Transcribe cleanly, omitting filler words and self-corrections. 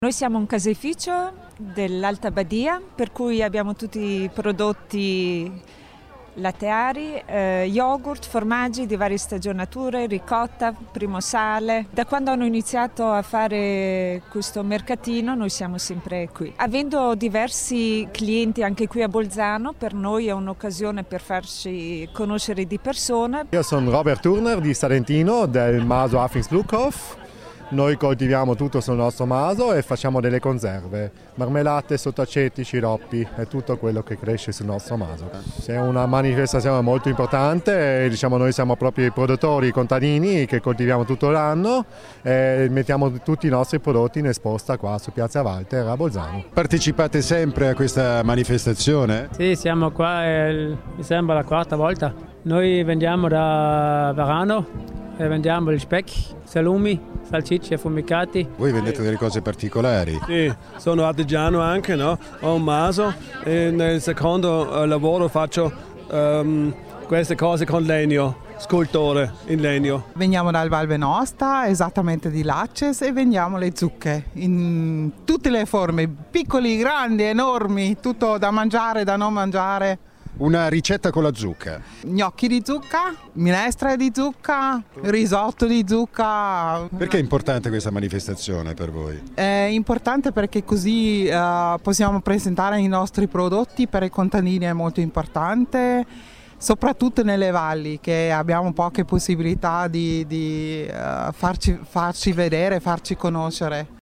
Noi siamo un caseificio dell'Alta Badia, per cui abbiamo tutti i prodotti latteari, yogurt, formaggi di varie stagionature, ricotta, primo sale. Da quando hanno iniziato a fare questo mercatino noi siamo sempre qui. Avendo diversi clienti anche qui a Bolzano, per noi è un'occasione per farci conoscere di persona. Io sono Robert Turner di Salentino, del Maso Afings-Bluckhof. Noi coltiviamo tutto sul nostro maso e facciamo delle conserve, marmellate, sottaceti, sciroppi e tutto quello che cresce sul nostro maso. È una manifestazione molto importante, noi siamo proprio i produttori contadini che coltiviamo tutto l'anno e mettiamo tutti i nostri prodotti in esposta qua su Piazza Walter a Bolzano. Partecipate sempre a questa manifestazione? Sì, siamo qua, mi sembra la quarta volta. Noi vendiamo da Varano e vendiamo il speck, salumi, salsicce affumicati. Voi vendete delle cose particolari? Sì, sono artigiano anche, no? Ho un maso e nel secondo lavoro faccio queste cose con legno, scultore in legno. Veniamo dal Val Venosta, esattamente di Laces, e vendiamo le zucche in tutte le forme, piccoli, grandi, enormi, tutto da mangiare, da non mangiare. Una ricetta con la zucca. Gnocchi di zucca, minestre di zucca, risotto di zucca. Perché è importante questa manifestazione per voi? È importante perché così possiamo presentare i nostri prodotti, per i contadini è molto importante, soprattutto nelle valli che abbiamo poche possibilità di farci vedere, farci conoscere.